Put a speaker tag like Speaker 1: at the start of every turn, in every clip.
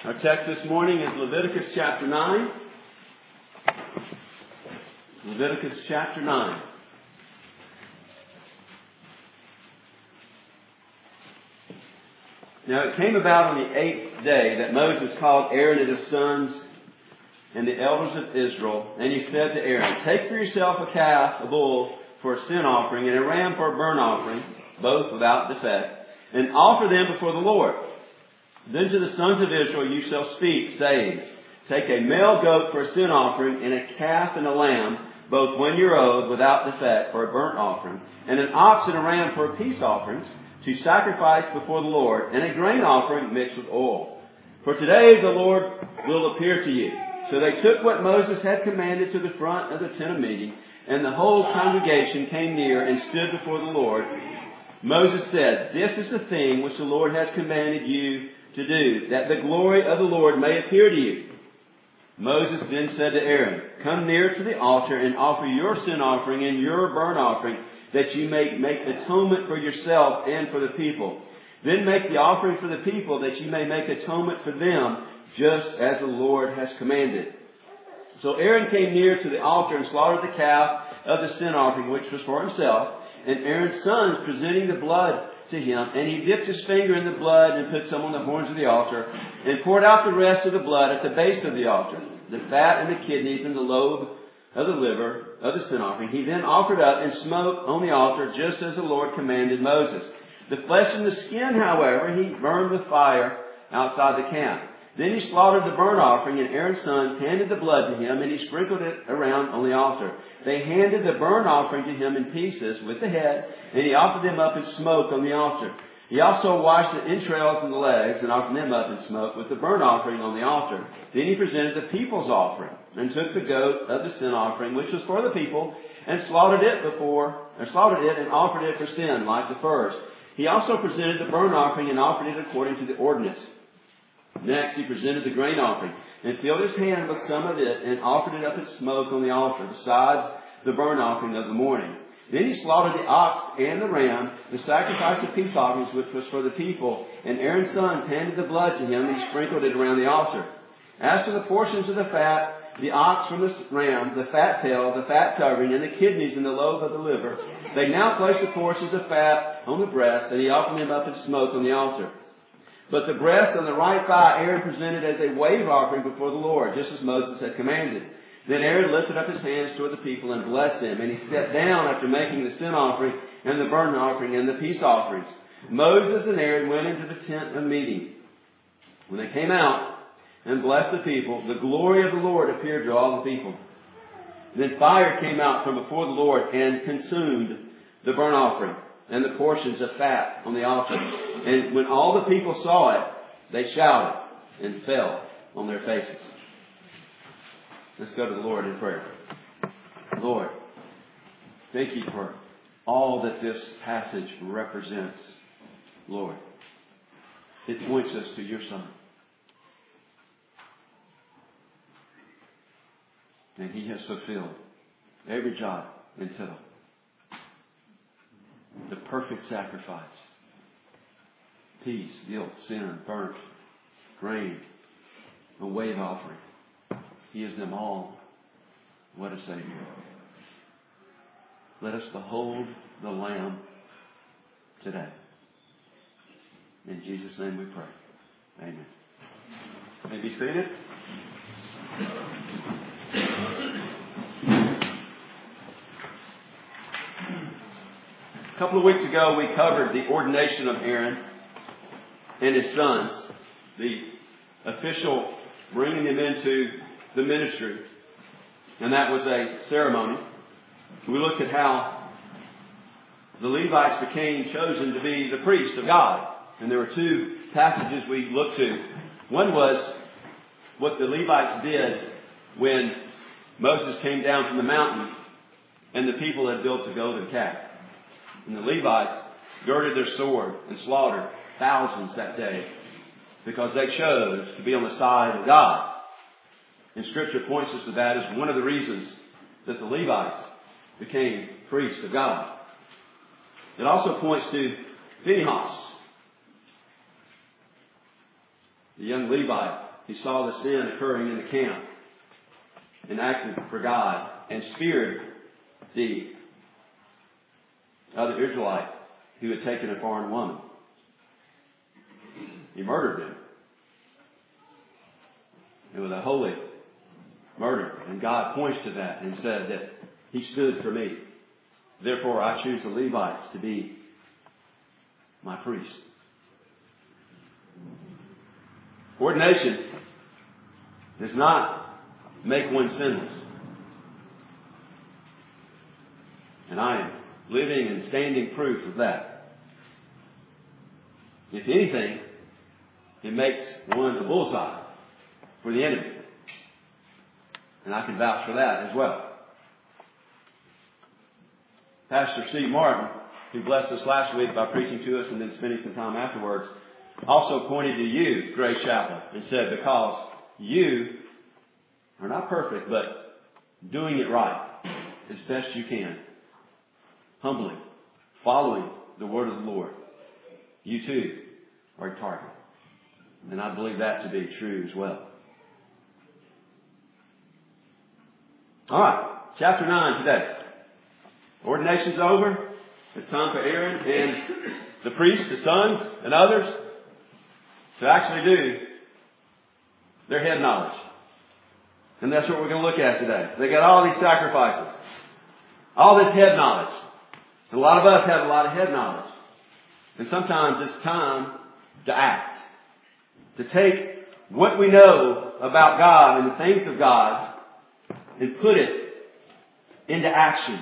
Speaker 1: Our text this morning is Leviticus chapter 9. Leviticus chapter 9. Now it came about on the 8th day that Moses called Aaron and his sons and the elders of Israel, and he said to Aaron, "Take for yourself a calf, a bull, for a sin offering, and a ram for a burnt offering, both without defect, and offer them before the Lord. Then to the sons of Israel you shall speak, saying, Take a male goat for a sin offering, and a calf and a lamb, both 1 year old, without defect, for a burnt offering, and an ox and a ram for a peace offering, to sacrifice before the Lord, and a grain offering mixed with oil. For today the Lord will appear to you." So they took what Moses had commanded to the front of the tent of meeting, and the whole congregation came near and stood before the Lord. Moses said, "This is the thing which the Lord has commanded you to do, that the glory of the Lord may appear to you." Moses then said to Aaron, "Come near to the altar and offer your sin offering and your burnt offering, that you may make atonement for yourself and for the people. Then make the offering for the people, that you may make atonement for them, just as the Lord has commanded." So Aaron came near to the altar and slaughtered the calf of the sin offering, which was for himself, and Aaron's sons presenting the blood to him. And he dipped his finger in the blood and put some on the horns of the altar, and poured out the rest of the blood at the base of the altar, the fat and the kidneys and the lobe of the liver of the sin offering. He then offered up and smote on the altar, just as the Lord commanded Moses. The flesh and the skin, however, he burned with fire outside the camp. Then he slaughtered the burnt offering, and Aaron's sons handed the blood to him, and he sprinkled it around on the altar. They handed the burnt offering to him in pieces with the head, and he offered them up in smoke on the altar. He also washed the entrails and the legs, and offered them up in smoke with the burnt offering on the altar. Then he presented the people's offering, and took the goat of the sin offering, which was for the people, and slaughtered it and offered it for sin, like the first. He also presented the burnt offering and offered it according to the ordinance. Next, he presented the grain offering, and filled his hand with some of it, and offered it up in smoke on the altar, besides the burnt offering of the morning. Then he slaughtered the ox and the ram, the sacrifice of peace offerings, which was for the people, and Aaron's sons handed the blood to him, and he sprinkled it around the altar. As for the portions of the fat, the ox from the ram, the fat tail, the fat covering, and the kidneys and the lobe of the liver, they now placed the portions of fat on the breast, and he offered them up in smoke on the altar. But the breast and the right thigh Aaron presented as a wave offering before the Lord, just as Moses had commanded. Then Aaron lifted up his hands toward the people and blessed them, and he stepped down after making the sin offering and the burnt offering and the peace offerings. Moses and Aaron went into the tent of meeting. When they came out and blessed the people, the glory of the Lord appeared to all the people. Then fire came out from before the Lord and consumed the burnt offering and the portions of fat on the altar. And when all the people saw it, they shouted and fell on their faces. Let's go to the Lord in prayer. Lord, thank you for all that this passage represents, Lord. It points us to your Son. And he has fulfilled every jot and tittle. The perfect sacrifice. Peace, guilt, sin, burnt, grain, a wave offering. He is them all. What a Savior. Let us behold the Lamb today. In Jesus' name we pray. Amen. You may be seated. A couple of weeks ago we covered the ordination of Aaron and his sons. The official bringing them into the ministry. And that was a ceremony. We looked at how the Levites became chosen to be the priest of God. And there were two passages we looked to. One was what the Levites did when Moses came down from the mountain and the people had built the golden calf. And the Levites girded their sword and slaughtered thousands that day because they chose to be on the side of God. And Scripture points us to that as one of the reasons that the Levites became priests of God. It also points to Phinehas, the young Levite he saw the sin occurring in the camp and acted for God and speared the other Israelite who had taken a foreign woman. He murdered him. It was a holy murder. And God points to that and said that he stood for me. Therefore, I choose the Levites to be my priests. Ordination does not make one sinless. And I am living and standing proof of that. If anything, it makes one a bullseye for the enemy. And I can vouch for that as well. Pastor Steve Martin, who blessed us last week by preaching to us and then spending some time afterwards, also pointed to you, Grace Chapel, and said, because you are not perfect, but doing it right as best you can, humbly, following the word of the Lord, you too are a target. And I believe that to be true as well. All right, chapter 9 today. Ordination's over. It's time for Aaron and the priests, the sons, and others to actually do their head knowledge. And that's what we're going to look at today. They got all these sacrifices. All this head knowledge. And a lot of us have a lot of head knowledge. And sometimes it's time to act. To take what we know about God and the things of God and put it into action.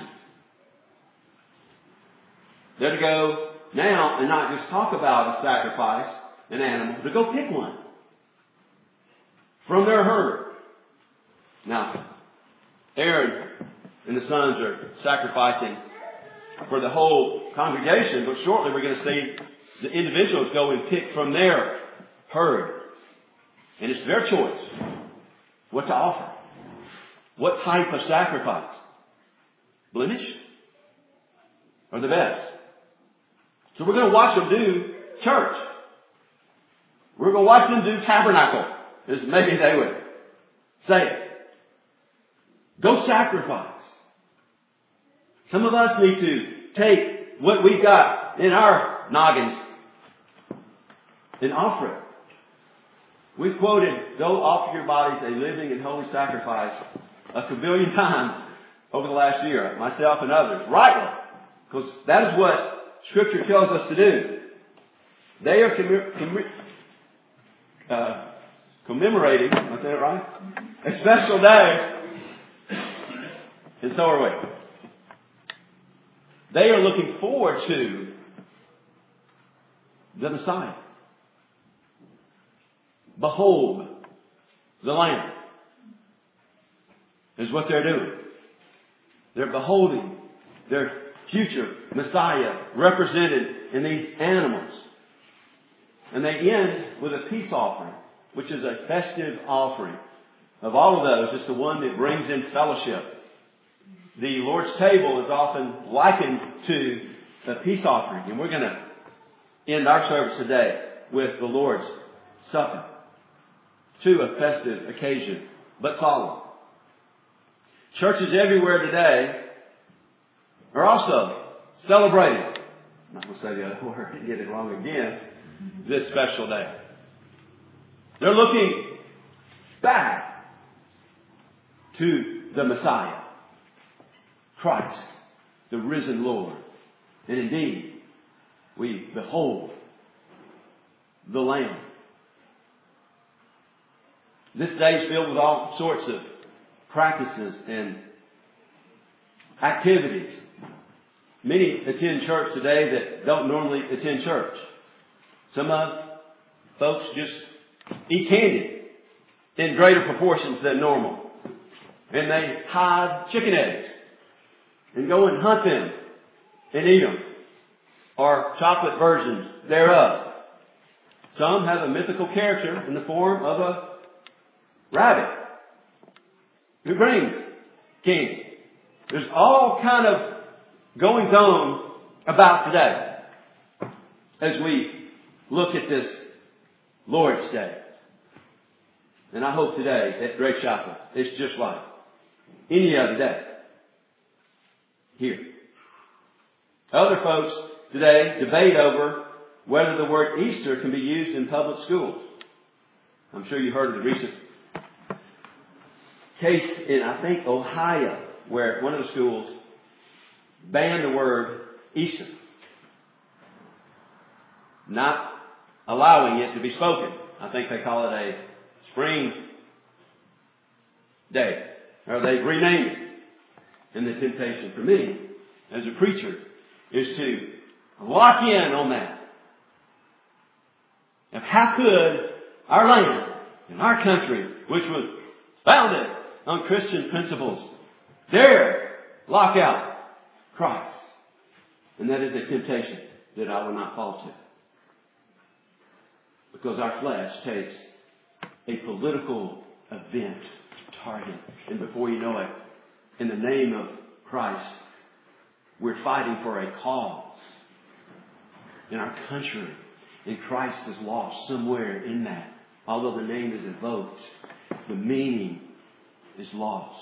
Speaker 1: They're to go now and not just talk about a sacrifice, an animal, to go pick one from their herd. Now, Aaron and the sons are sacrificing for the whole congregation, but shortly we're going to see the individuals go and pick from their herd. And it's their choice what to offer. What type of sacrifice? Blemish? Or the best? So we're going to watch them do church. We're going to watch them do tabernacle, as maybe they would say. Go sacrifice. Some of us need to take what we've got in our noggins and offer it. We've quoted, go offer your bodies a living and holy sacrifice a kabillion times over the last year, myself and others, rightly, because that is what Scripture tells us to do. They are commemorating, am I saying it right? A special day, and so are we. They are looking forward to the Messiah. Behold the Lamb is what they're doing. They're beholding their future Messiah represented in these animals. And they end with a peace offering, which is a festive offering. Of all of those, it's the one that brings in fellowship. The Lord's table is often likened to a peace offering. And we're going to end our service today with the Lord's Supper. To a festive occasion, but solemn. Churches everywhere today are also celebrating, I'm not going to say the other word and get it wrong again, this special day. They're looking back to the Messiah, Christ, the risen Lord. And indeed, we behold the Lamb. This day is filled with all sorts of practices and activities. Many attend church today that don't normally attend church. Some folks just eat candy in greater proportions than normal. And they hide chicken eggs and go and hunt them and eat them. Or chocolate versions thereof. Some have a mythical character in the form of a rabbit who brings candy. There's all kind of goings on about today as we look at this Lord's Day. And I hope today at Grace Chapel, it's just like any other day here. Other folks today debate over whether the word Easter can be used in public schools. I'm sure you heard of the recent case in, I think, Ohio, where one of the schools banned the word Easter, not allowing it to be spoken. I think they call it a spring day, or they've renamed it. And the temptation for me, as a preacher, is to lock in on that. And how could our land and our country, which was founded on Christian principles, dare lock out Christ? And that is a temptation that I will not fall to. Because our flesh takes a political event to target. And before you know it, in the name of Christ, we're fighting for a cause in our country. And Christ is lost somewhere in that. Although the name is evoked, the meaning is lost.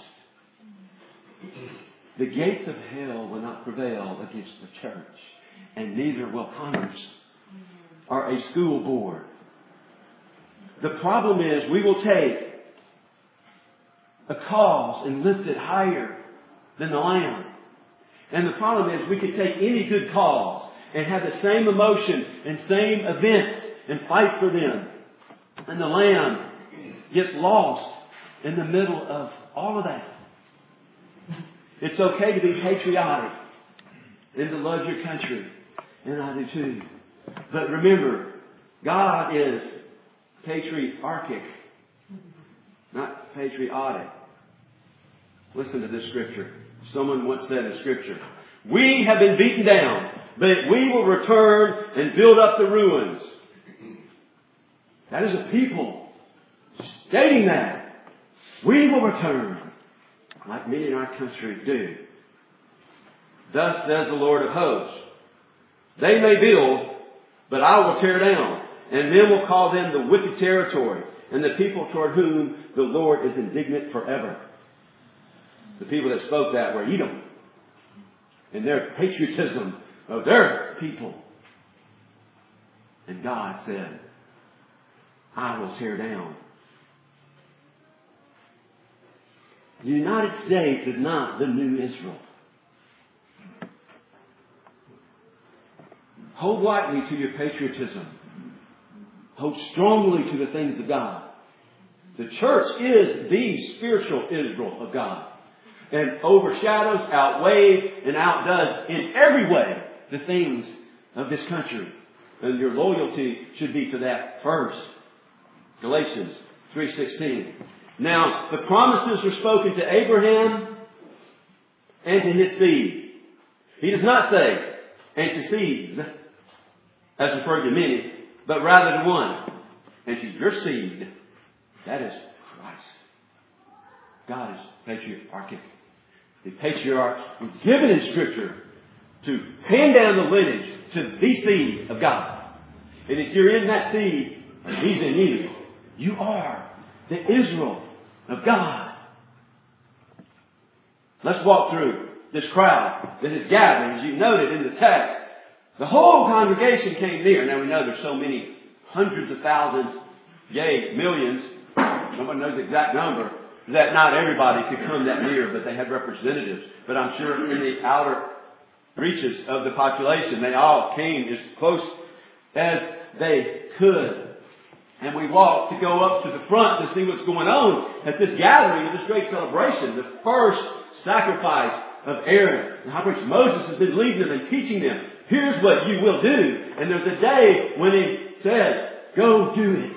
Speaker 1: The gates of hell will not prevail against the church, and neither will Congress or a school board. The problem is we will take a cause and lift it higher than the Lamb. And the problem is we could take any good cause and have the same emotion and same events and fight for them. And the Lamb gets lost in the middle of all of that. It's okay to be patriotic and to love your country. And I do too. But remember, God is patriarchic, not patriotic. Listen to this scripture. Someone once said in scripture, "We have been beaten down, but we will return and build up the ruins." That is a people stating that. We will return, like many in our country do. Thus says the Lord of hosts, "They may build, but I will tear down, and then will call them the wicked territory, and the people toward whom the Lord is indignant forever." The people that spoke that were Edom, in their patriotism of their people. And God said, "I will tear down." The United States is not the new Israel. Hold lightly to your patriotism. Hold strongly to the things of God. The church is the spiritual Israel of God, and overshadows, outweighs, and outdoes in every way the things of this country. And your loyalty should be to that first. Galatians 3:16. Now, the promises were spoken to Abraham and to his seed. He does not say, "and to seeds," as referred to many, but rather to one. "And to your seed," that is Christ. God is patriarchic. The patriarchs were given in Scripture to hand down the lineage to the seed of God. And if you're in that seed, and He's in you, you are the Israel of God. Let's walk through this crowd that is gathering. As you noted in the text, the whole congregation came near. Now we know there's so many hundreds of thousands, yea, millions. Nobody knows the exact number. That not everybody could come that near, but they had representatives. But I'm sure in the outer reaches of the population, they all came as close as they could. And we walked to go up to the front to see what's going on at this gathering, at this great celebration. The first sacrifice of Aaron. The high priest Moses has been leading them and teaching them, here's what you will do. And there's a day when he said, go do it.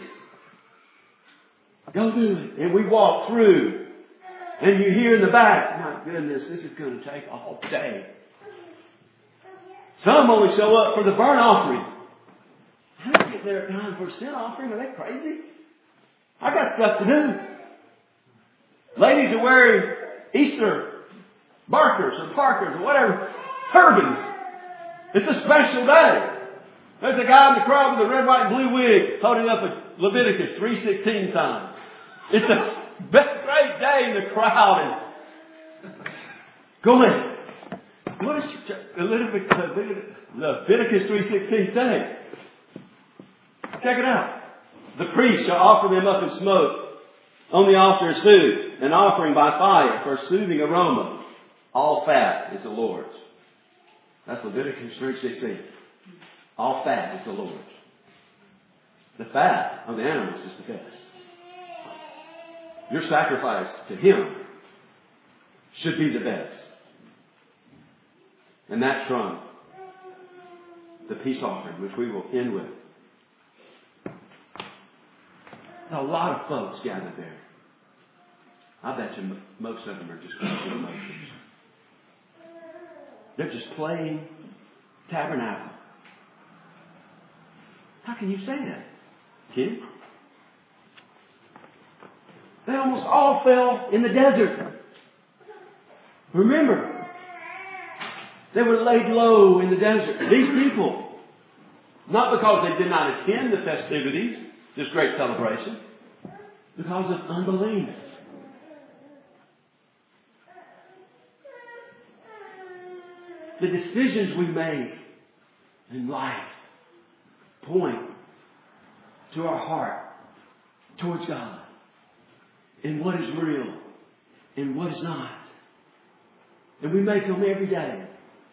Speaker 1: Go do it. And we walk through. And you hear in the back, my goodness, this is going to take all day. Some only show up for the burnt offering. How do you get there at time for a sin offering? Are they crazy? I got stuff to do. Ladies are wearing Easter barkers or parkers or whatever, turbans. It's a special day. There's a guy in the crowd with a red, white, and blue wig holding up a Leviticus 3:16 sign. It's a great day and the crowd is going. What does Leviticus 3:16 say? Check it out. The priest shall offer them up in smoke on the altar as food, an offering by fire for a soothing aroma. All fat is the Lord's. That's Leviticus 3:16. All fat is the Lord's. The fat of the animals is the best. Your sacrifice to Him should be the best. And that's from the peace offering, which we will end with. A lot of folks gathered there. I bet you most of them are just going through emotions. They're just playing tabernacle. How can you say that, kid? They almost all fell in the desert. Remember, they were laid low in the desert. These people, not because they did not attend the festivities, this great celebration, because of unbelief. The decisions we make in life point to our heart towards God and what is real and what is not. And we make them every day.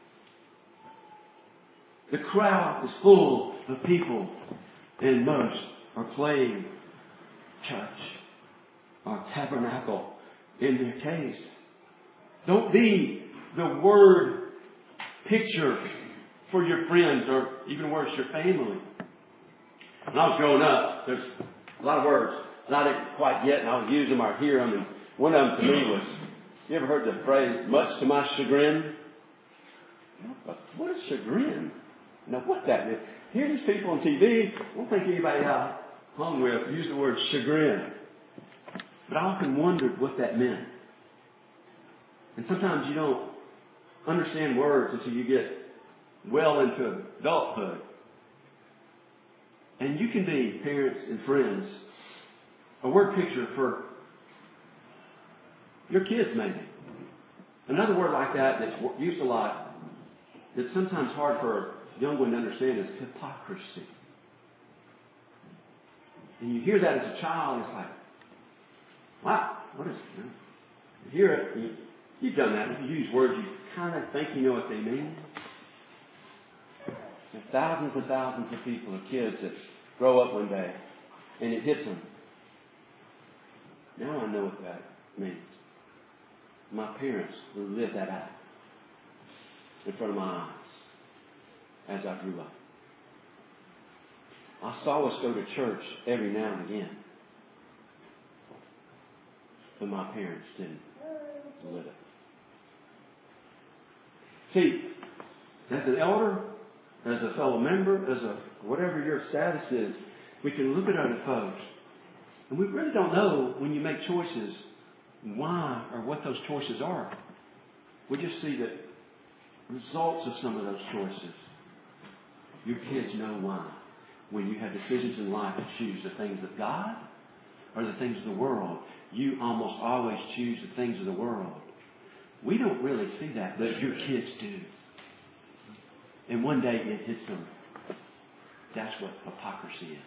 Speaker 1: The crowd is full of people and most are playing church or tabernacle in their case. Don't be the word picture for your friends or even worse, your family. When I was growing up, there's a lot of words that I didn't quite get and I would use them or hear them. And one of them to me was, you ever heard the phrase, much to my chagrin? What is chagrin? Now what that is? Hear these people on TV, I don't think anybody I hung with used the word chagrin. But I often wondered what that meant. And sometimes you don't understand words until you get well into adulthood. And you can be parents and friends a word picture for your kids maybe. Another word like that that's used a lot that's sometimes hard for a young one to understand is hypocrisy. And you hear that as a child, it's like, wow, what is it? You hear it, you've done that. If you use words, you kind of think you know what they mean. There's thousands and thousands of people, of kids that grow up one day, and it hits them. Now I know what that means. My parents lived that out in front of my eyes as I grew up. I saw us go to church every now and again. But my parents didn't live it. See, as an elder, as a fellow member, as a whatever your status is, we can look at other folks. And we really don't know when you make choices why or what those choices are. We just see the results of some of those choices. Your kids know why. When you have decisions in life to choose the things of God or the things of the world, you almost always choose the things of the world. We don't really see that, but your kids do. And one day it hits them. That's what hypocrisy is.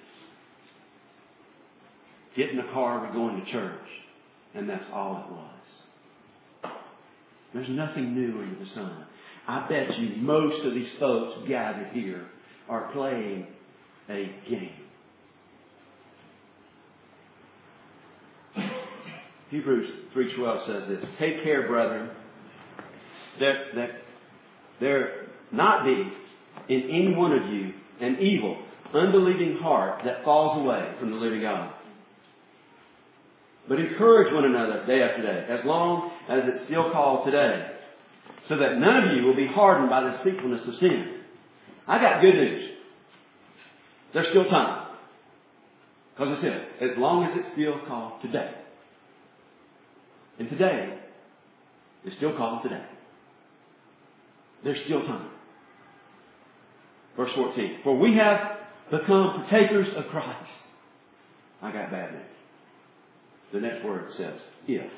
Speaker 1: Get in the car, we're going to church. And that's all it was. There's nothing new under the sun. I bet you most of these folks gathered here are playing a game. Hebrews 3:12 says this. Take care, brethren, that there not be in any one of you an evil, unbelieving heart that falls away from the living God. But encourage one another day after day, as long as it's still called today, so that none of you will be hardened by the deceitfulness of sin. I got good news. There's still time. Because it said, as long as it's still called today. And today is still called today. There's still time. Verse 14. For we have become partakers of Christ. I got bad news. The next word says, if.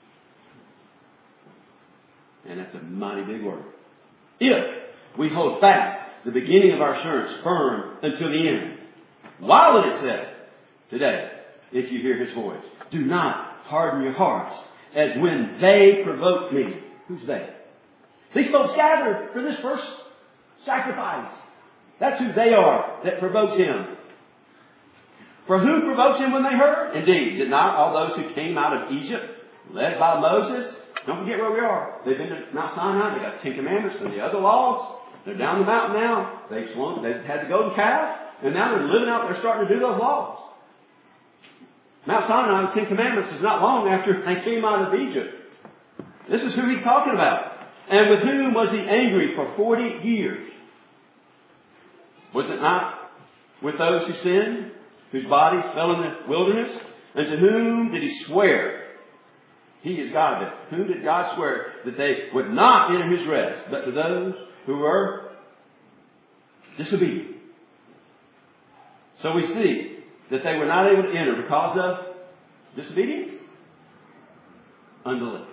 Speaker 1: And that's a mighty big word. If we hold fast the beginning of our assurance firm until the end. While it is said today, if you hear His voice, do not harden your hearts as when they provoked me. Who's they? These folks gathered for this first sacrifice. That's who they are that provoked Him. For who provoked Him when they heard? Indeed, did not all those who came out of Egypt, led by Moses? Don't forget where we are. They've been to Mount Sinai. They got the 10 Commandments and the other laws. They're down the mountain now. They've had the golden calf. And now they're living out. They're starting to do those laws. Mount Sinai, the 10 Commandments, is not long after they came out of Egypt. This is who He's talking about. And with whom was He angry for 40 years? Was it not with those who sinned, whose bodies fell in the wilderness? And to whom did He swear? He is God. But whom did God swear that they would not enter His rest, but to those who were disobedient? So we see that they were not able to enter because of disobedience, unbelief,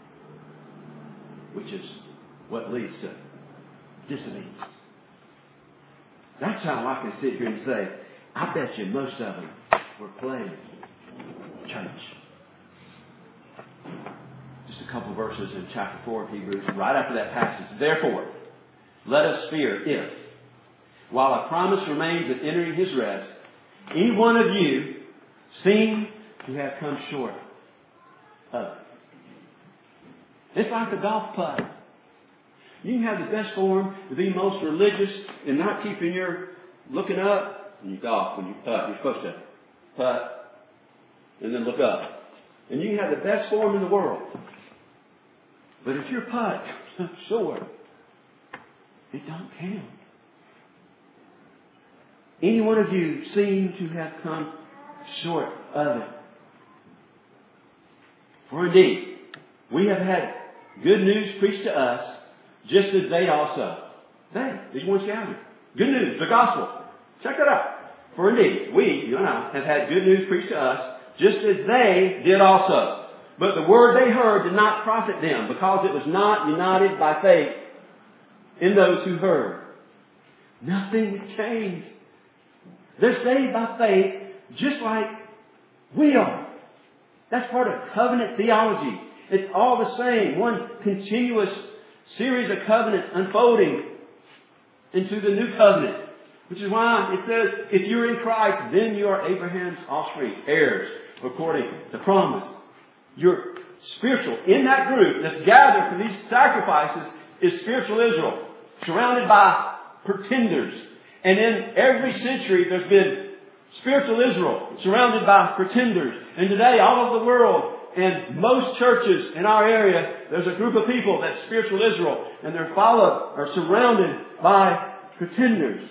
Speaker 1: which is what leads to disobedience. That's how I can sit here and say, I bet you most of them were playing church. Just a couple verses in chapter 4 of Hebrews, right after that passage. Therefore, let us fear if, while a promise remains of entering His rest, any one of you seem to have come short of it. It's like a golf putt. You can have the best form to be most religious and not keeping your looking up. When you golf, when you putt, you're supposed to putt and then look up. And you can have the best form in the world. But if your putt comes short, it don't count. Any one of you seem to have come short of it. For indeed, we have had good news preached to us, just as they also. These ones gathered. Good news, the gospel. Check that out. For indeed, we, you and I, have had good news preached to us, just as they did also. But the word they heard did not profit them, because it was not united by faith in those who heard. Nothing has changed. They're saved by faith just like we are. That's part of covenant theology. It's all the same. One continuous series of covenants unfolding into the new covenant. Which is why it says, if you're in Christ, then you are Abraham's offspring, heirs, according to promise. You're spiritual. In that group that's gathered for these sacrifices is spiritual Israel, surrounded by pretenders. And in every century there's been spiritual Israel, surrounded by pretenders. And today, all over the world, and most churches in our area, there's a group of people that's spiritual Israel, and they're followed or surrounded by pretenders.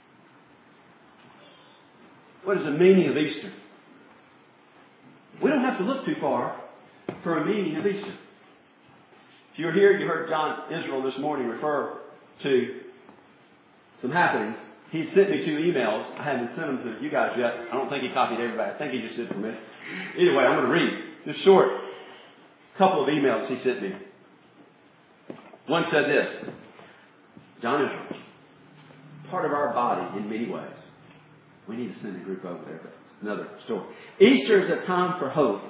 Speaker 1: What is the meaning of Easter? We don't have to look too far for a meaning of Easter. If you were here, you heard John Israel this morning refer to some happenings. He sent me 2 emails. I haven't sent them to you guys yet. I don't think he copied everybody. I think he just sent them to me. Anyway, I'm going to read just short couple of emails he sent me. One said this: John Israel, part of our body in many ways. We need to send a group over there, but it's another story. Easter is a time for hope.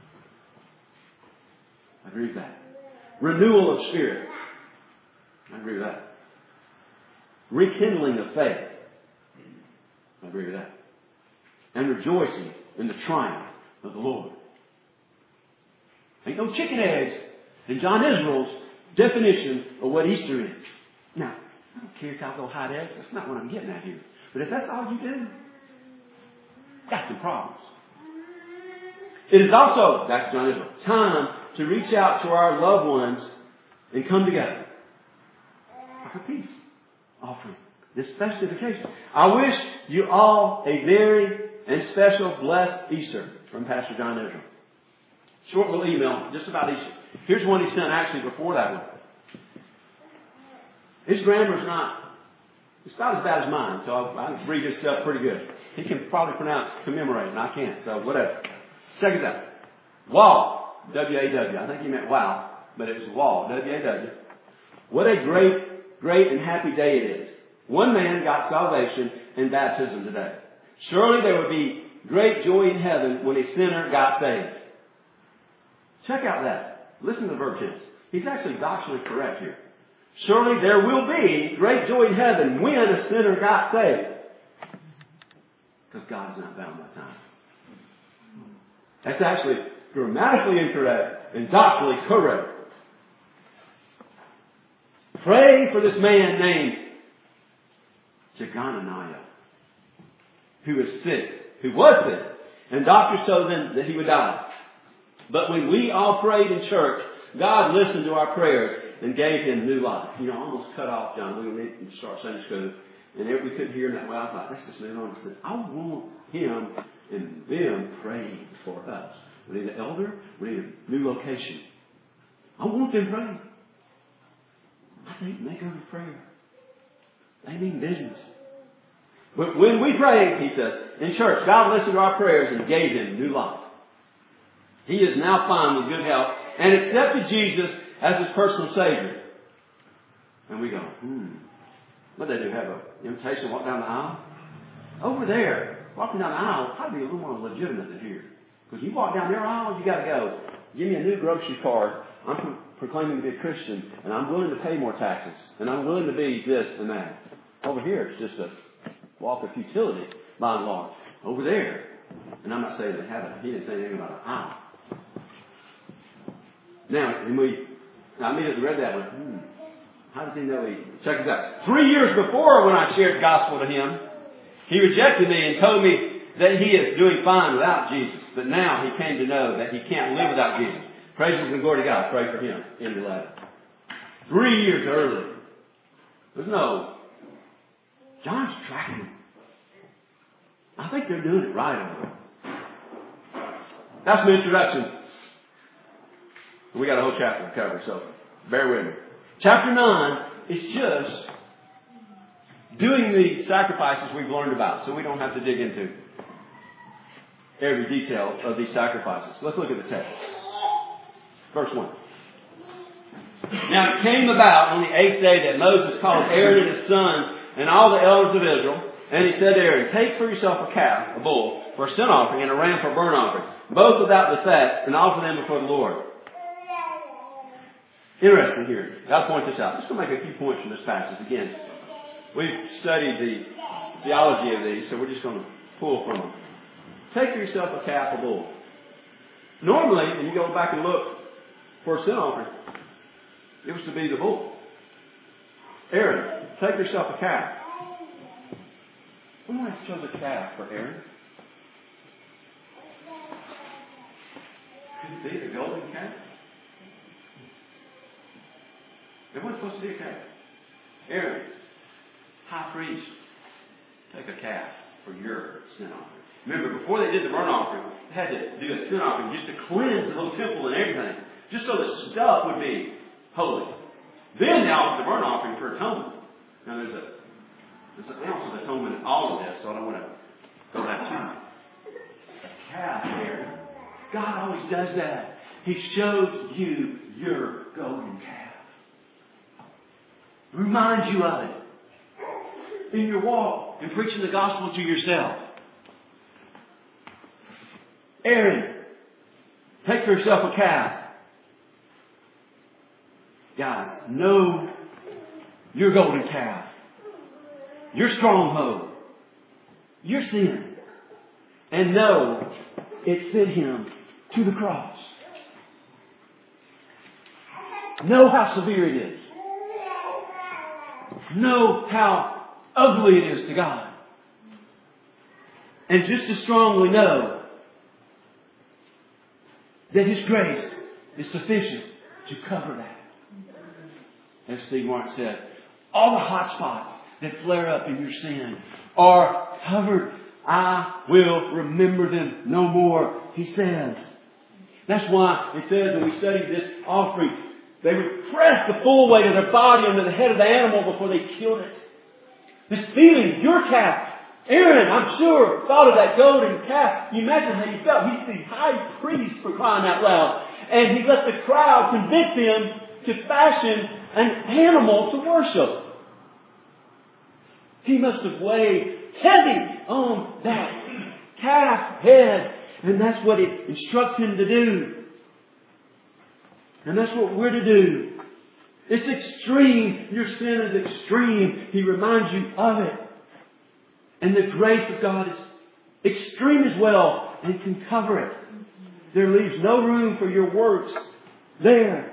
Speaker 1: I agree with that. Renewal of spirit. I agree with that. Rekindling of faith. I agree with that. And rejoicing in the triumph of the Lord. Ain't no chicken eggs in John Israel's definition of what Easter is. Now, I don't care if I'll go hide eggs. That's not what I'm getting at here. But if that's all you do, got some problems. It is also, that's John Israel, time to reach out to our loved ones and come together. It's like a peace offering. This festive occasion. I wish you all a very and special blessed Easter from Pastor John Israel. Short little email just about Easter. Here's one he sent actually before that one. His grammar's not, it's not as bad as mine, so I read his stuff pretty good. He can probably pronounce commemorate, and I can't, so whatever. Check it out. Wall. W-A-W. I think he meant wow, but it was wall. W-A-W. What a great and happy day it is. One man got salvation and baptism today. Surely there would be great joy in heaven when a sinner got saved. Check out that. Listen to the verb tense. He's actually doctrinally correct here. Surely there will be great joy in heaven when a sinner got saved. Because God is not bound by time. That's actually grammatically incorrect and doctrinally correct. Pray for this man named Jeconiah, who was sick, and doctors told them that he would die. But when we all prayed in church, God listened to our prayers and gave him new life. You know, I almost cut off John. We went to start Sunday school, and we couldn't hear him that well. I was like, let's just move on. I said, I want him and them praying for us. We need an elder. We need a new location. I want them praying. I think make them prayer. They mean business. But when we prayed, he says, in church, God listened to our prayers and gave him new life. He is now fine with good health and accepted Jesus as his personal Savior. And we go, what did they do? Have an invitation to walk down the aisle? Over there, walking down the aisle would probably be a little more legitimate than here. Because you walk down their aisle, you got to go, give me a new grocery card. I'm proclaiming to be a Christian, and I'm willing to pay more taxes, and I'm willing to be this and that. Over here, it's just a walk of futility, by and large. Over there, and I'm not saying they haven't. He didn't say anything about an aisle. Now, I immediately read that one. How does he know he? Check this out. 3 years before, when I shared the gospel to him, he rejected me and told me that he is doing fine without Jesus. But now he came to know that he can't live without Jesus. Praises and glory to God. Pray for him in the letter. 3 years early. There's no. John's tracking. I think they're doing it right over there. That's my introduction. We got a whole chapter to cover, so bear with me. Chapter 9 is just doing the sacrifices we've learned about, so we don't have to dig into every detail of these sacrifices. Let's look at the text. Verse 1. Now it came about on the 8th day that Moses called Aaron and his sons and all the elders of Israel, and he said to Aaron, take for yourself a calf, a bull, for a sin offering, and a ram for a burnt offering, both without defect, and offer them before the Lord. Interesting here. I'll point this out. I'm just going to make a few points from this passage. Again, we've studied the theology of these, so we're just going to pull from them. Take for yourself a calf, a bull. Normally, when you go back and look for a sin offering, it was to be the bull. Aaron, take yourself a calf. Why not chose a calf for Aaron? Could it be the golden calf? It wasn't supposed to be a calf. Aaron, high priest, take a calf for your sin offering. Remember, before they did the burnt offering, they had to do a sin offering just to cleanse the whole temple and everything, just so that stuff would be holy. Then they offered the burnt offering for atonement. Now there's an ounce of atonement in all of this, so I don't want to go that far. A calf there. God always does that. He shows you your golden calf. Reminds you of it in your walk and preaching the gospel to yourself. Aaron, take for yourself a calf. Guys, know your golden calf, your stronghold, your sin, and know it fit him to the cross. Know how severe it is. Know how ugly it is to God. And just as strongly know that His grace is sufficient to cover that. As Steve Martin said, all the hot spots that flare up in your sin are covered. I will remember them no more, he says. That's why it says when we studied this offering, they would press the full weight of their body under the head of the animal before they killed it. This feeling, your calf, Aaron, I'm sure, thought of that golden calf. You imagine how he felt. He's the high priest, for crying out loud. And he let the crowd convince him to fashion an animal to worship. He must have weighed heavy on that calf head. And that's what it instructs him to do. And that's what we're to do. It's extreme. Your sin is extreme. He reminds you of it. And the grace of God is extreme as well and can cover it. There leaves no room for your works there.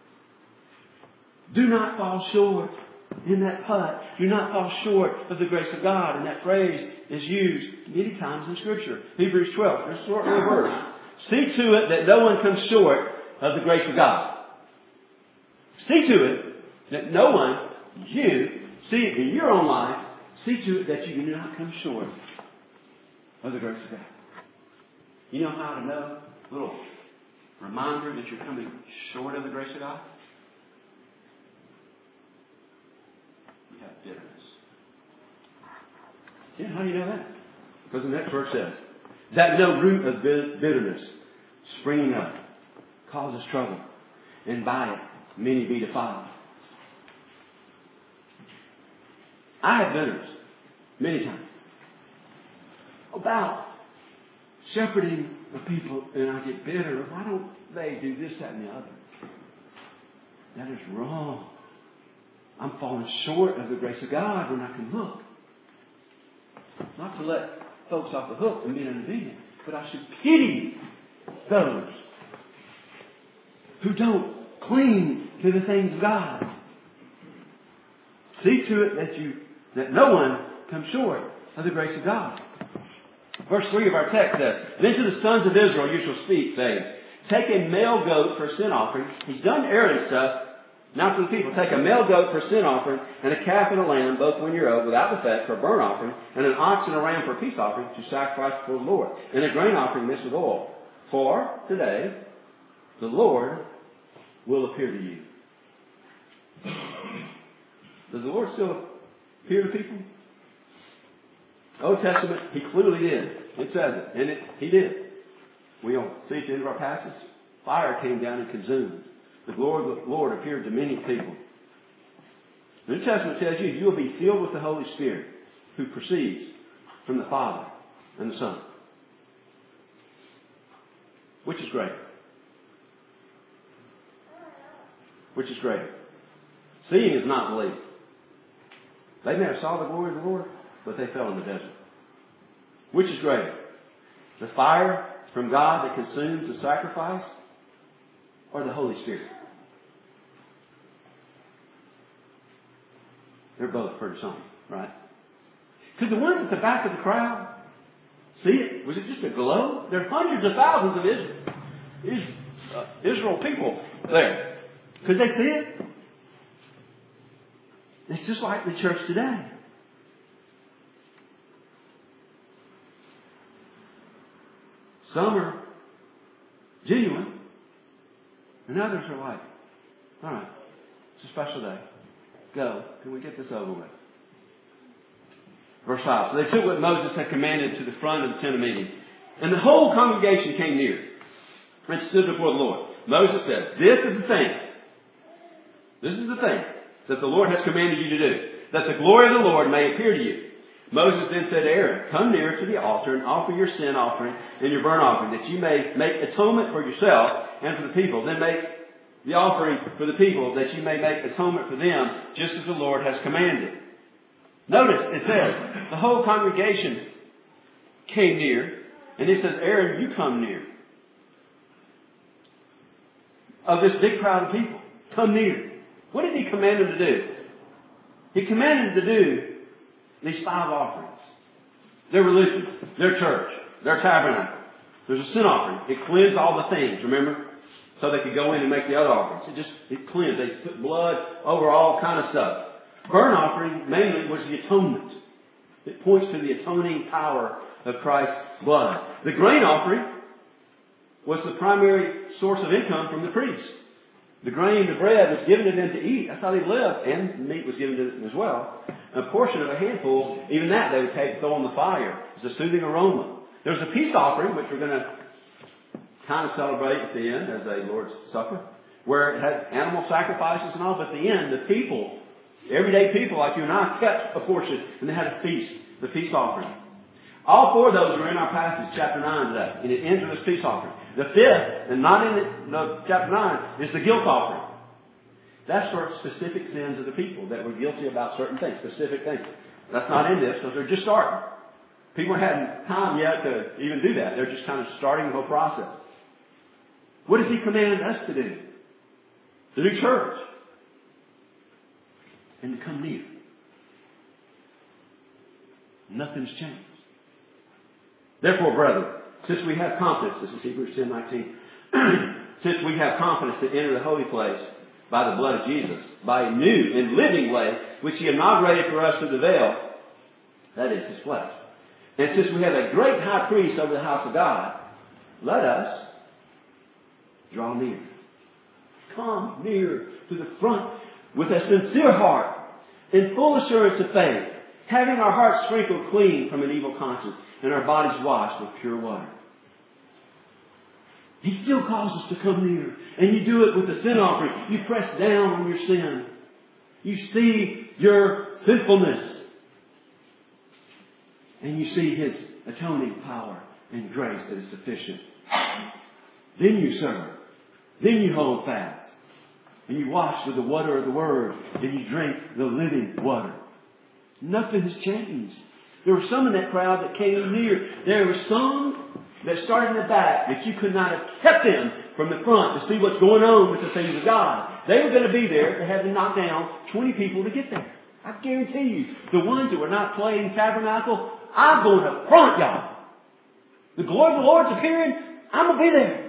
Speaker 1: Do not fall short in that putt. Do not fall short of the grace of God. And that phrase is used many times in Scripture. Hebrews 12. There's a short little verse. See to it that no one comes short of the grace of God. See to it that no one, you, see it in your own life, see to it that you do not come short of the grace of God. You know how to know? A little reminder that you're coming short of the grace of God? You have bitterness. Yeah, how do you know that? Because the next verse says, that no root of bitterness springing up causes trouble, and by it many be defiled. I have bitterness many times about shepherding the people, and I get bitter. Why don't they do this, that, and the other? That is wrong. I'm falling short of the grace of God when I can look. Not to let folks off the hook and be obedient, but I should pity those who don't cling to the things of God. See to it that no one comes short of the grace of God. Verse 3 of our text says, then to the sons of Israel you shall speak, saying, take a male goat for a sin offering. He's done Aaron's stuff. Now to the people, take a male goat for a sin offering, and a calf and a lamb, both 1 year old, without defect, for a burnt offering, and an ox and a ram for a peace offering, to sacrifice before the Lord, and a grain offering mixed with oil. For today, the Lord will appear to you. Does the Lord still appear to people? Old Testament, He clearly did. It says it. And He did. We'll see at the end of our passage. Fire came down and consumed. The glory of the Lord appeared to many people. The New Testament tells you will be filled with the Holy Spirit, who proceeds from the Father and the Son. Which is great? Which is great? Seeing is not believing. They never saw the glory of the Lord, but they fell in the desert. Which is greater? The fire from God that consumes the sacrifice, or the Holy Spirit? They're both pretty something, right? Could the ones at the back of the crowd see it? Was it just a glow? There are hundreds of thousands of Israel people there. Could they see it? It's just like the church today. Some are genuine, and others are like, all right, it's a special day. Go. Can we get this over with? Verse 5. So they took what Moses had commanded to the front of the tent of meeting. And the whole congregation came near and stood before the Lord. Moses said, this is the thing. This is the thing that the Lord has commanded you to do, that the glory of the Lord may appear to you. Moses then said to Aaron, come near to the altar and offer your sin offering and your burnt offering, that you may make atonement for yourself and for the people. Then make the offering for the people, that you may make atonement for them, just as the Lord has commanded. Notice, it says, the whole congregation came near, and it says, Aaron, you come near. Of this big crowd of people, come near. What did He command them to do? He commanded them to do these 5 offerings. Their religion, their church, their tabernacle. There's a sin offering. It cleansed all the things, remember? So they could go in and make the other offerings. It cleansed. They put blood over all kind of stuff. Burnt offering mainly was the atonement. It points to the atoning power of Christ's blood. The grain offering was the primary source of income from the priest. The grain, the bread was given to them to eat. That's how they lived. And meat was given to them as well. A portion of a handful, even that they would take, throw on the fire. It's a soothing aroma. There's a peace offering, which we're going to kind of celebrate at the end as a Lord's Supper, where it had animal sacrifices and all. But at the end, the people, everyday people like you and I, kept a portion, and they had a feast, the feast offering. All four of those are in our passage, chapter 9 today, and it ends with this peace offering. The fifth, and not in the chapter 9, is the guilt offering. That's for specific sins of the people that were guilty about certain things, specific things. That's not in this because they're just starting. People hadn't time yet to even do that. They're just kind of starting the whole process. What does He command us to do? To do church. And to come near. Nothing's changed. Therefore, brethren, since we have confidence, this is Hebrews 10:19, since we have confidence to enter the holy place by the blood of Jesus, by a new and living way, which He inaugurated for us through the veil, that is His flesh. And since we have a great high priest over the house of God, let us draw near. Come near to the front with a sincere heart, in full assurance of faith, having our hearts sprinkled clean from an evil conscience and our bodies washed with pure water. He still calls us to come near. And you do it with the sin offering. You press down on your sin. You see your sinfulness. And you see His atoning power and grace that is sufficient. Then you serve. Then you hold fast. And you wash with the water of the Word. And you drink the living water. Nothing has changed. There were some in that crowd that came near. There were some that started in the back that you could not have kept them from the front to see what's going on with the things of God. They were going to be there to have to knock down 20 people to get there. I guarantee you, the ones that were not playing tabernacle, I'm going to front y'all. The glory of the Lord's appearing, I'm going to be there.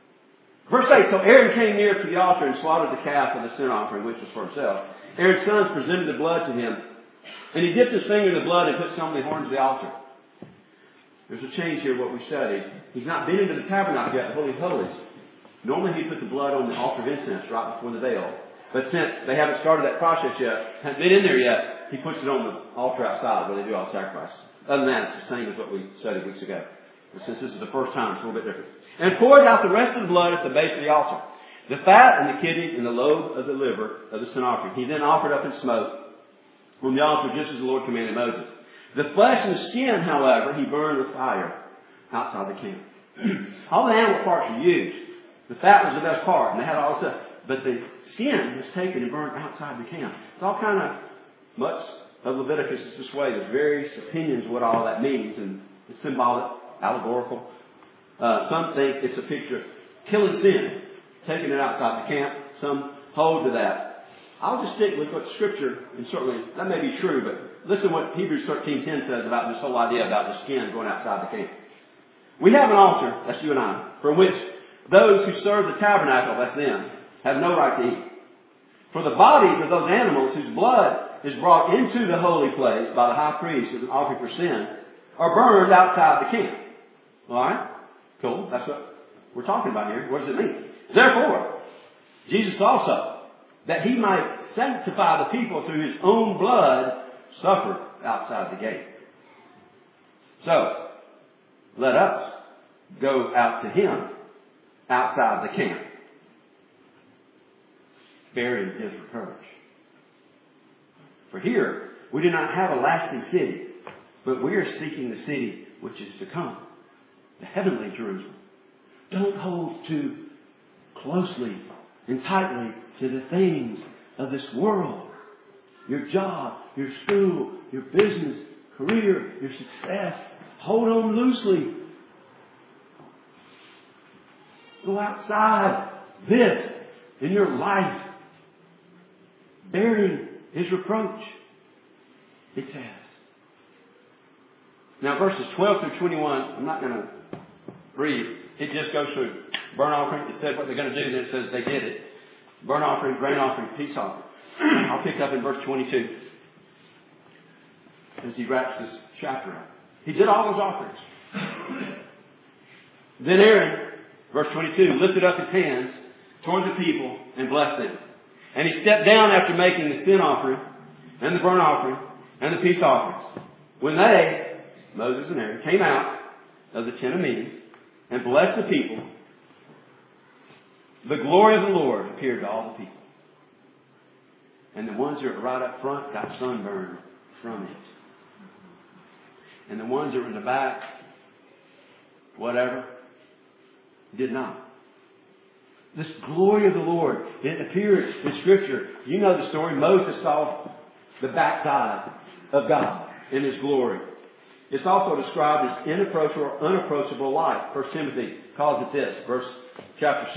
Speaker 1: Verse 8, so Aaron came near to the altar and slaughtered the calf of the sin offering, which was for himself. Aaron's sons presented the blood to him. And he dipped his finger in the blood and put some on the horns of the altar. There's a change here, what we studied. He's not been into the tabernacle yet, the Holy of Holies. Normally he'd put the blood on the altar of incense right before the veil. But since they haven't started that process yet, haven't been in there yet, he puts it on the altar outside where they do all the sacrifices. Other than that, it's the same as what we studied weeks ago. But since this is the first time, it's a little bit different. And poured out the rest of the blood at the base of the altar. The fat and the kidneys and the lobe of the liver of the sin offering. He then offered up in smoke on the altar just as the Lord commanded Moses. The flesh and the skin, however, he burned with fire outside the camp. All the animal parts were used. The fat was the best part, and they had all this stuff. But the skin was taken and burned outside the camp. It's all kind of, much of Leviticus is this way. There's various opinions of what all that means, and it's symbolic, allegorical. Some think it's a picture of killing sin, taking it outside the camp. Some hold to that. I'll just stick with what Scripture, and certainly that may be true, but listen to what Hebrews 13:10 says about this whole idea about the skin going outside the camp. We have an altar, that's you and I, from which those who serve the tabernacle, that's them, have no right to eat. For the bodies of those animals whose blood is brought into the holy place by the high priest as an offering for sin are burned outside the camp. Alright? Cool. That's what we're talking about here. What does it mean? Therefore, Jesus also, that He might sanctify the people through His own blood, suffered outside the gate. So, let us go out to Him outside the camp, bearing His reproach. For here, we do not have a lasting city, but we are seeking the city which is to come, the heavenly Jerusalem. Don't hold too closely and tightly to the things of this world. Your job, your school, your business, career, your success. Hold on loosely. Go outside this in your life, bearing His reproach, it says. Now verses 12 through 21, I'm not going to read. It just goes through burnt offering. It said what they're going to do, then it says they did it. Burnt offering, grain offering, peace offering. I'll pick up in verse 22 as he wraps this chapter up. He did all those offerings. Then Aaron, verse 22, lifted up his hands toward the people and blessed them. And he stepped down after making the sin offering and the burnt offering and the peace offerings. When they, Moses and Aaron, came out of the tent of meeting and blessed the people, the glory of the Lord appeared to all the people. And the ones that were right up front got sunburned from it. And the ones that were in the back, whatever, did not. This glory of the Lord, it appears in Scripture. You know the story. Moses saw the backside of God in His glory. It's also described as unapproachable light. 1 Timothy calls it this. Chapter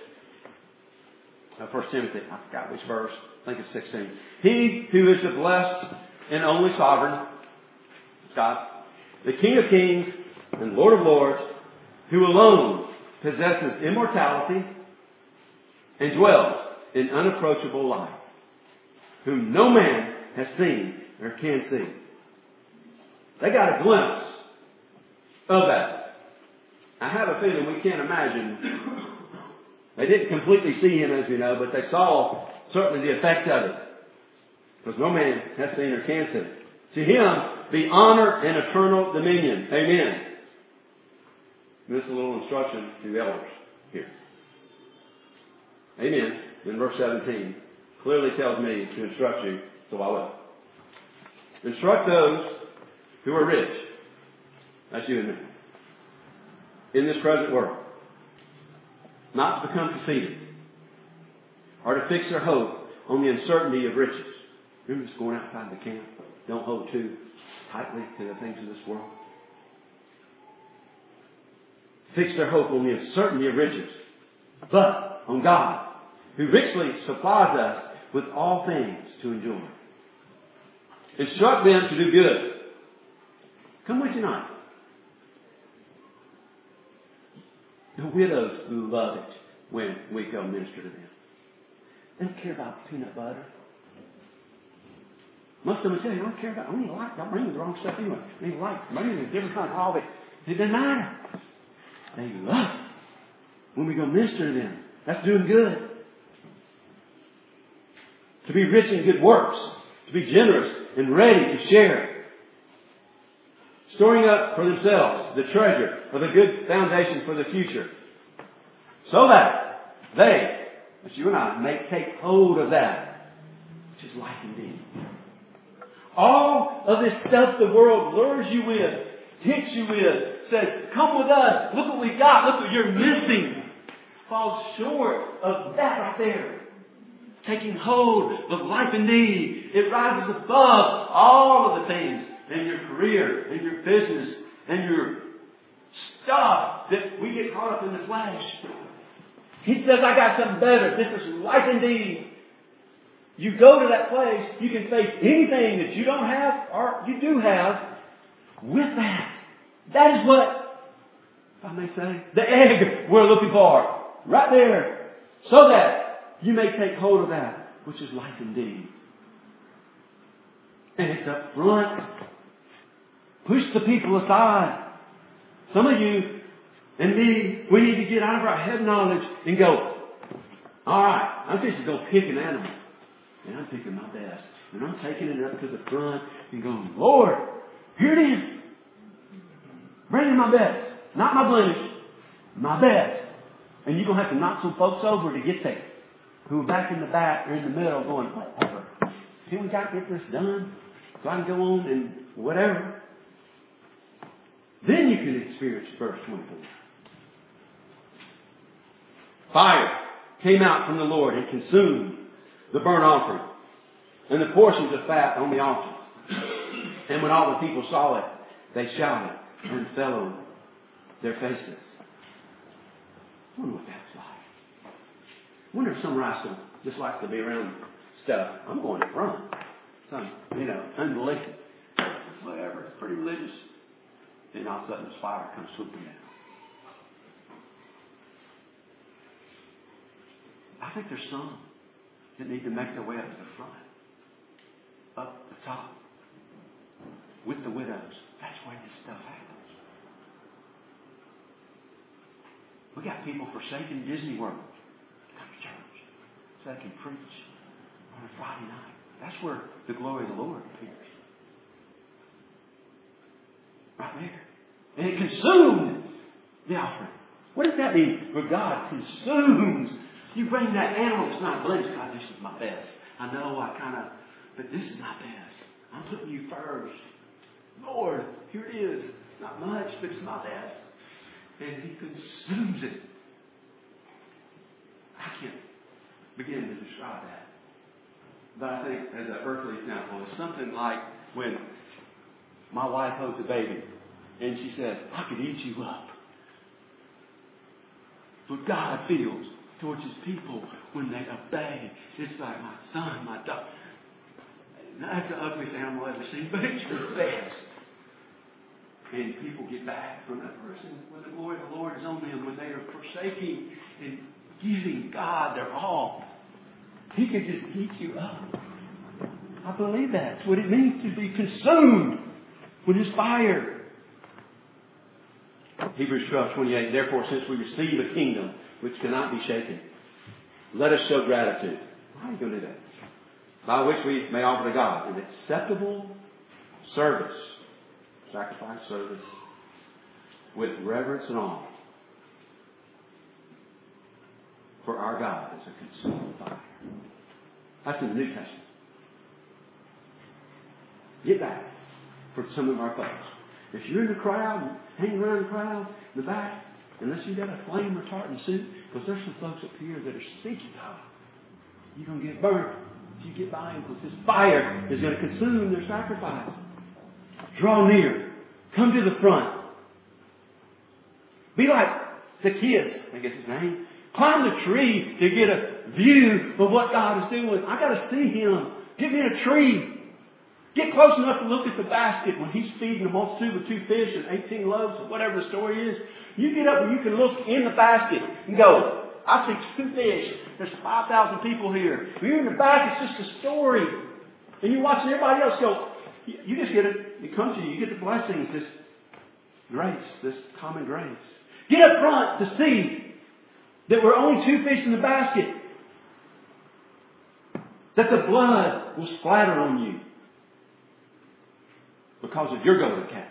Speaker 1: 6. 1 Timothy, I forgot which verse. I think it's 16. He who is the blessed and only sovereign, it's God, the King of kings and Lord of lords, who alone possesses immortality and dwells in unapproachable light, whom no man has seen or can see. They got a glimpse of that. I have a feeling we can't imagine. They didn't completely see Him, as we know, but they saw certainly the effect of it. Because no man has seen or can see. To Him be honor and eternal dominion. Amen. This is a little instruction to the elders here. Amen. In verse 17, clearly tells me to instruct you, so I will. Instruct those who are rich. That's you and me. In this present world. Not to become conceited. Or to fix their hope on the uncertainty of riches. Remember just going outside the camp. Don't hold too tightly to the things of this world. Fix their hope on the uncertainty of riches. But on God, who richly supplies us with all things to enjoy. Instruct them to do good. Come with tonight. The widows who love it when we go minister to them. They don't care about peanut butter. Most of them tell you, I don't care about, I don't even like, don't bring me the wrong stuff anyway. I don't even like, bring me the different kind of all of it. It doesn't matter. They love it when we go minister to them. That's doing good. To be rich in good works. To be generous and ready to share. Storing up for themselves the treasure of a good foundation for the future. So that they, as you and I, may take hold of that, which is life indeed. All of this stuff the world lures you with, tempts you with, says, come with us, look what we got, look what you're missing. Falls short of that right there. Taking hold of life indeed. It rises above all of the things in your career, in your business, and your stuff that we get caught up in the flesh. He says, I got something better. This is life indeed. You go to that place, you can face anything that you don't have or you do have with that. That is what, if I may say, the egg we're looking for. Right there. So that you may take hold of that, which is life indeed. And it's up front. Push the people aside. Some of you and me, we need to get out of our head knowledge and go, alright, I'm just going to pick an animal. And I'm picking my best. And I'm taking it up to the front and going, Lord, here it is. Bringing my best. Not my blemish. My best. And you're going to have to knock some folks over to get there. Who are back in the back or in the middle going, whatever. Can we got to get this done? So I can go on and whatever. Then you can experience verse 24. Fire came out from the Lord and consumed the burnt offering and the portions of fat on the altar. And when all the people saw it, they shouted and fell on their faces. I wonder what that's like. I wonder if some rascal just likes to be around stuff. I'm going to front. Some, unbelief. Whatever. It's pretty religious. Then all of a sudden this fire comes swooping down. I think there's some that need to make their way up to the front. Up the top. With the widows. That's where this stuff happens. We got people forsaking Disney World. so I can preach on a Friday night. That's where the glory of the Lord appears. Right there. And it consumed the offering. What does that mean? Where God consumes. You bring that animal that's not blemished. God, this is my best. I know but this is my best. I'm putting you first. Lord, here it is. It's not much, but it's my best. And He consumes it. I can't begin to describe that. But I think as an earthly example, it's something like when my wife holds a baby and she said, I could eat you up. What God feels towards His people when they obey. It's like my son, my daughter. That's the ugliest animal I've ever seen, but it's the best. And people get back from that person when the glory of the Lord is on them, when they are forsaking and giving God their all. He could just eat you up. I believe that's what it means to be consumed with His fire. Hebrews 12:28. Therefore, since we receive a kingdom which cannot be shaken, let us show gratitude. How are you going to do that? By which we may offer to God an acceptable service, sacrifice service, with reverence and awe. For our God is a consuming fire. That's in the New Testament. Get back for some of our folks. If you're in the crowd, hanging around the crowd, in the back, unless you've got a flame retardant suit, because there's some folks up here that are seeking God, you're going to get burnt if you get by Him, because His fire is going to consume their sacrifice. Draw near. Come to the front. Be like Zacchaeus, I guess his name. Climb the tree to get a view of what God is doing. I got to see Him. Get me in a tree. Get close enough to look at the basket when He's feeding a multitude with 2 fish and 18 loaves, or whatever the story is. You get up and you can look in the basket and go, I see 2 fish. There's 5,000 people here. When you're in the back, it's just a story. And you're watching everybody else go. You just get it. It comes to you. You get the blessings, this grace, this common grace. Get up front to see that we're only 2 fish in the basket. That the blood will splatter on you because of your golden calf.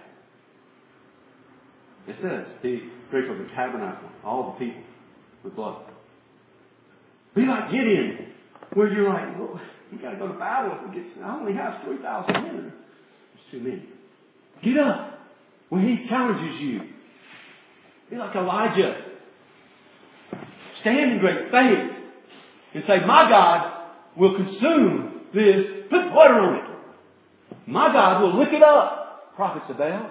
Speaker 1: It says, He sprinkled the tabernacle, all the people, with blood. Be like Gideon, where you're like, oh, we got to go to battle. I only have 3,000 men. It's too many. Get up when He challenges you. Be like Elijah. Stand in great faith and say, my God will consume this. Put water on it. My God will lick it up. Prophets of Baal.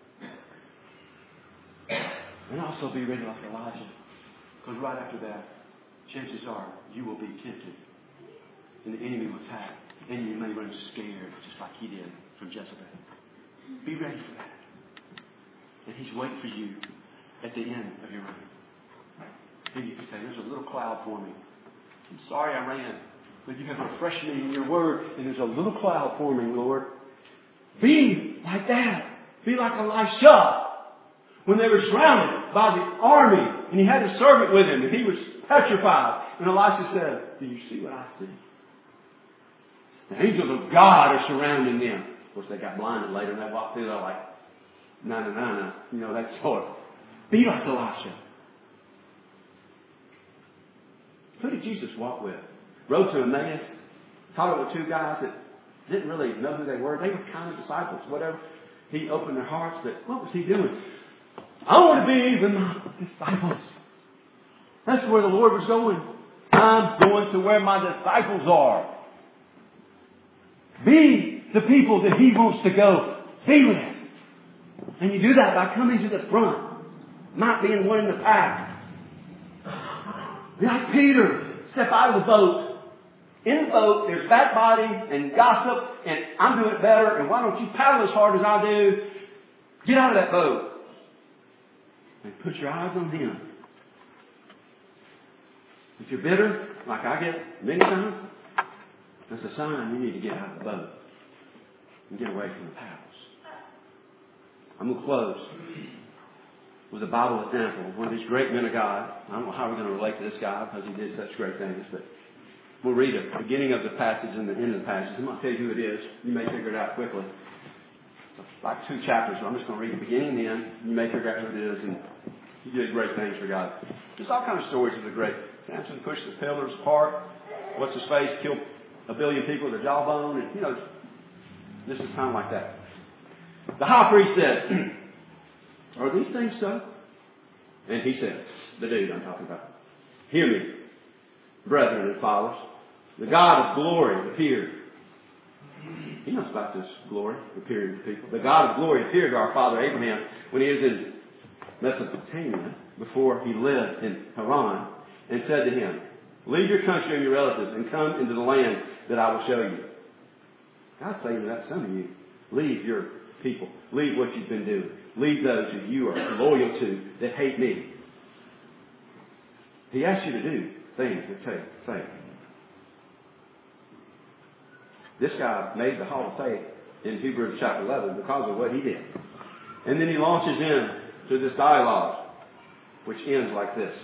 Speaker 1: And also be ready like Elijah. Because right after that, chances are you will be tempted. And the enemy will attack. And you may run scared, just like he did from Jezebel. Be ready for that. And He's waiting for you at the end of your run. And you can say, there's a little cloud forming. I'm sorry I ran. But you have refreshed me in your word. And there's a little cloud forming, Lord. Be like that. Be like Elisha. When they were surrounded by the army. And he had a servant with him. And he was petrified. And Elisha said, do you see what I see? The angels of God are surrounding them. Of course, they got blinded later. And they walked through there like, na. You know, that sort of. Be like Elisha. Who did Jesus walk with? Rode to Emmaus. Taught it with 2 guys that didn't really know who they were. They were kind of disciples, whatever. He opened their hearts, but what was He doing? I want to be with my disciples. That's where the Lord was going. I'm going to where my disciples are. Be the people that He wants to go be with. And you do that by coming to the front. Not being one in the pack. Like Peter, step out of the boat. In the boat, there's backbiting and gossip, and I'm doing it better, and why don't you paddle as hard as I do? Get out of that boat. And put your eyes on Him. If you're bitter, like I get many times, that's a sign you need to get out of the boat and get away from the paddles. I'm going to close with a Bible example of one of these great men of God. I don't know how we're going to relate to this guy because he did such great things, but We'll read the beginning of the passage and the end of the passage. I'm going to tell you who it is. You may figure it out quickly. It's like 2 chapters, so I'm just going to read the beginning and the end. You may figure out who it is, and he did great things for God. There's all kinds of stories that are great. Samson pushed the pillars apart. What's his face? Killed 1 billion people with a jawbone. And, this is kind of like that. The high priest said, "Are these things so?" And he said, the dude I'm talking about, "Hear me, brethren and fathers. The God of glory appeared." He knows about this glory appearing to people. The God of glory appeared to our father Abraham when he was in Mesopotamia, before he lived in Haran, and said to him, "Leave your country and your relatives and come into the land that I will show you." God's saying to that some of you, leave your people. Leave what you've been doing. Leave those that you are loyal to that hate me. He asks you to do things that take faith. This guy made the hall of faith in Hebrews chapter 11 because of what he did. And then he launches into this dialogue, which ends like this.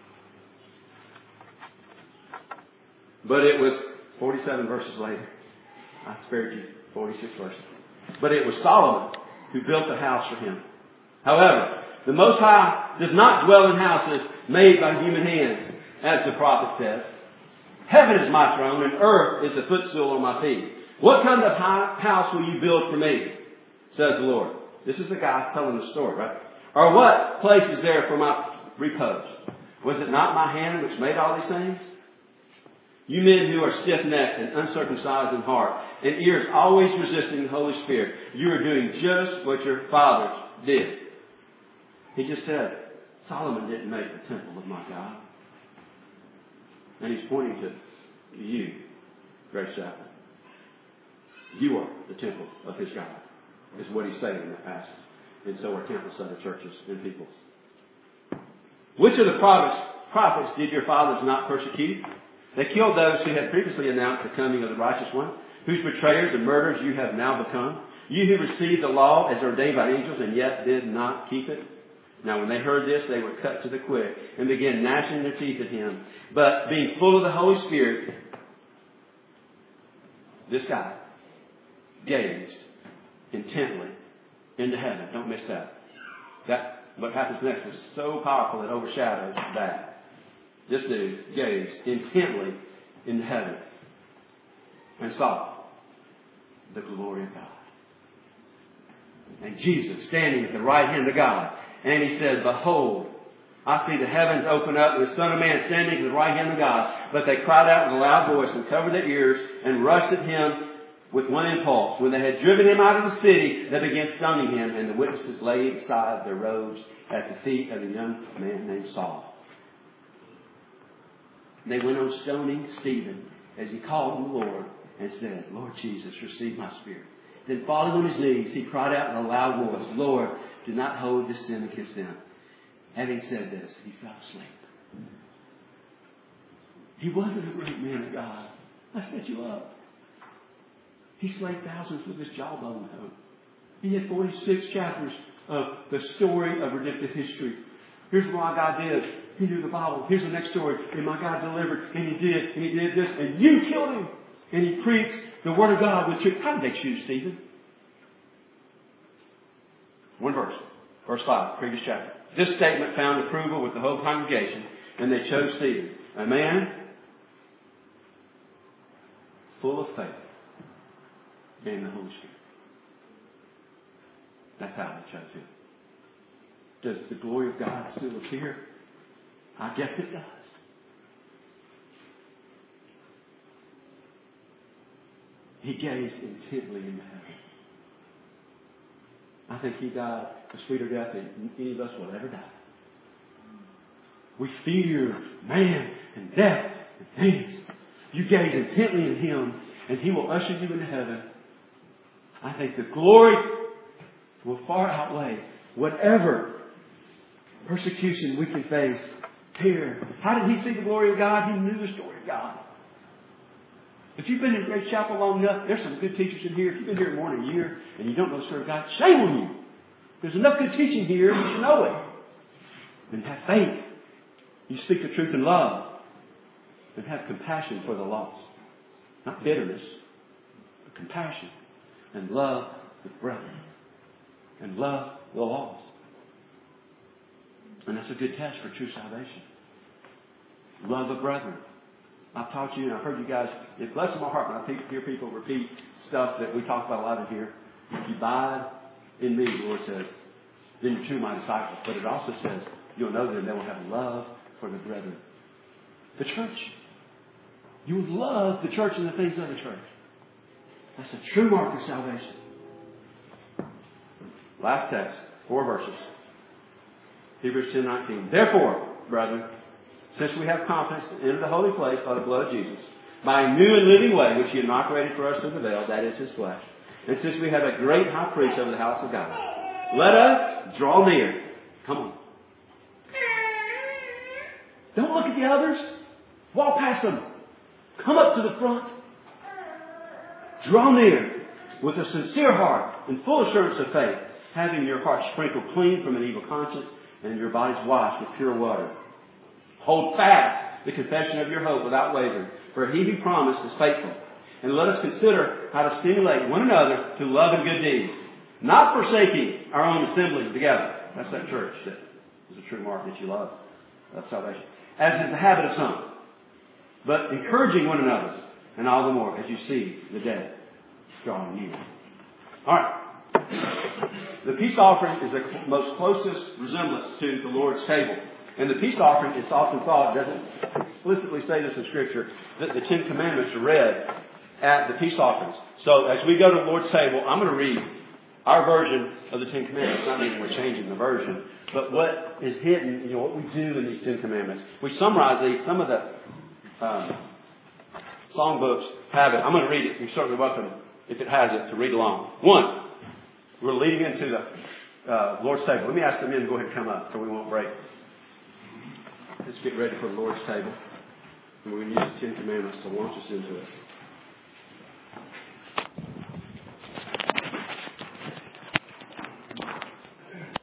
Speaker 1: But it was 47 verses later. I spared you 46 verses. But it was Solomon who built the house for him. However, the Most High does not dwell in houses made by human hands, as the prophet says. "Heaven is my throne, and earth is the footstool of my feet. What kind of house will you build for me? Says the Lord." This is the guy telling the story, right? "Or what place is there for my repose? Was it not my hand which made all these things? You men who are stiff-necked and uncircumcised in heart, and ears always resisting the Holy Spirit, you are doing just what your fathers did." He just said, Solomon didn't make the temple of my God. And he's pointing to you, Grace Chapel. You are the temple of his God, is what he's saying in that passage. And so are countless other churches and peoples. "Which of the prophets did your fathers not persecute? They killed those who had previously announced the coming of the righteous one, whose betrayers and murderers you have now become. You who received the law as ordained by angels and yet did not keep it." Now when they heard this, they were cut to the quick and began gnashing their teeth at him. But being full of the Holy Spirit, this guy gazed intently into heaven. Don't miss that. What happens next is so powerful it overshadows that. This dude gazed intently into heaven and saw the glory of God. And Jesus standing at the right hand of God. And he said, "Behold, I see the heavens open up and the Son of Man standing at the right hand of God." But they cried out with a loud voice and covered their ears and rushed at him with one impulse. When they had driven him out of the city, they began stoning him, and the witnesses laid aside their robes at the feet of a young man named Saul. They went on stoning Stephen as he called on the Lord and said, "Lord Jesus, receive my spirit." Then falling on his knees, he cried out in a loud voice, "Lord, do not hold this sin against them." Having said this, he fell asleep. He wasn't a great man of God. I set you up. He slayed thousands with his jawbone. He had 46 chapters of the story of redemptive history. Here's what God did. He knew the Bible. Here's the next story. And my God delivered. And he did this. And you killed him. And he preached the Word of God with truth. How did they choose Stephen? One verse. Verse 5, previous chapter. This statement found approval with the whole congregation. And they chose Stephen, a man full of faith and the Holy Spirit. That's how they chose him. Does the glory of God still appear? I guess it does. He gazed intently into heaven. I think he died a sweeter death than any of us will ever die. We fear man and death and things. You gaze intently at him and he will usher you into heaven. I think the glory will far outweigh whatever persecution we can face here. How did he see the glory of God? He knew the story of God. If you've been in Grace Chapel long enough, there's some good teachers in here. If you've been here more than a year and you don't know the story of God, shame on you. There's enough good teaching here. You should know it. And have faith. You speak the truth in love. and have compassion for the lost. Not bitterness, but compassion. And love the brethren. And love the lost. And that's a good test for true salvation. Love the brethren. I've taught you and I've heard you guys, it blesses my heart when I hear people repeat stuff that we talk about a lot in here. If you abide in me, the Lord says, then you're truly my disciples. But it also says, you'll know them, they will have love for the brethren. The church. You would love the church and the things of the church. That's a true mark of salvation. Last text, 4 verses. Hebrews 10:19. Therefore, brethren, since we have confidence to enter the holy place by the blood of Jesus, by a new and living way which He inaugurated for us through the veil, that is His flesh, and since we have a great high priest over the house of God, let us draw near. Come on. Don't look at the others. Walk past them. Come up to the front. Draw near with a sincere heart and full assurance of faith, having your heart sprinkled clean from an evil conscience and your bodies washed with pure water. Hold fast the confession of your hope without wavering, for He who promised is faithful. And let us consider how to stimulate one another to love and good deeds, not forsaking our own assembling together. That's that church that is a true mark that you love. That's salvation. As is the habit of some, but encouraging one another, and all the more as you see the day drawing near. All right. The peace offering is the most closest resemblance to the Lord's table. And the peace offering, it's often thought, doesn't explicitly say this in Scripture, that the 10 Commandments are read at the peace offerings. So as we go to the Lord's table, I'm going to read our version of the 10 Commandments. Not meaning we're changing the version, but what is hidden, what we do in these 10 Commandments. We summarize these. Some of the songbooks have it. I'm going to read it. You're certainly welcome, if it has it, to read along. 1. We're leading into the Lord's table. Let me ask the men to go ahead and come up so we won't break. Let's get ready for the Lord's table. And we're going to use the 10 Commandments to launch us into it.